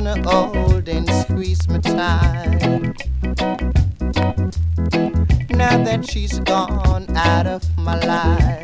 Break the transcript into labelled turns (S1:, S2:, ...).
S1: wanna hold and squeeze me tight. Now that she's gone out of my life,